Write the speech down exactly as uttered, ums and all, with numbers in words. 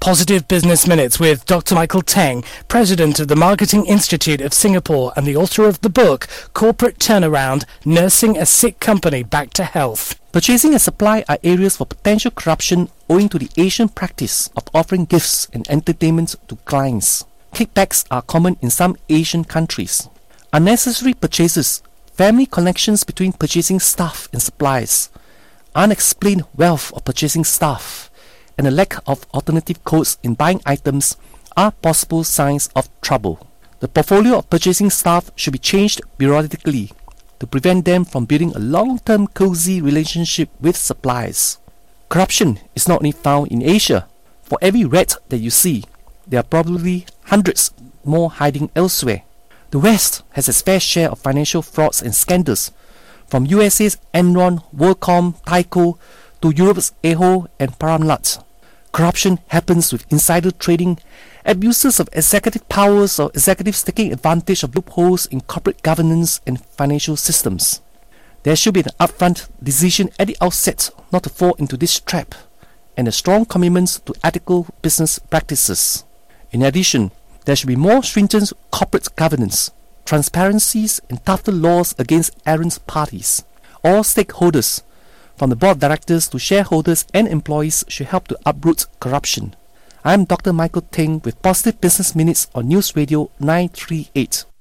Positive Business Minutes with Doctor Michael Teng, President of the Marketing Institute of Singapore and the author of the book Corporate Turnaround, Nursing a Sick Company Back to Health. Purchasing and supply are areas for potential corruption owing to the Asian practice of offering gifts and entertainment to clients. Kickbacks are common in some Asian countries. Unnecessary purchases, family connections between purchasing staff and suppliers, unexplained wealth of purchasing staff, and a lack of alternative codes in buying items are possible signs of trouble. The portfolio of purchasing staff should be changed periodically to prevent them from building a long-term cozy relationship with suppliers. Corruption is not only found in Asia. For every rat that you see, there are probably hundreds more hiding elsewhere. The West has its fair share of financial frauds and scandals, from U S A's Enron, WorldCom, Tyco, to Europe's Ahold and Parmalat. Corruption happens with insider trading, abuses of executive powers or executives taking advantage of loopholes in corporate governance and financial systems. There should be an upfront decision at the outset not to fall into this trap, and a strong commitment to ethical business practices. In addition, there should be more stringent corporate governance, transparencies, and tougher laws against errant parties. All stakeholders, from the board of directors to shareholders and employees, should help to uproot corruption. I am Doctor Michael Teng with Positive Business Minutes on News Radio nine three eight.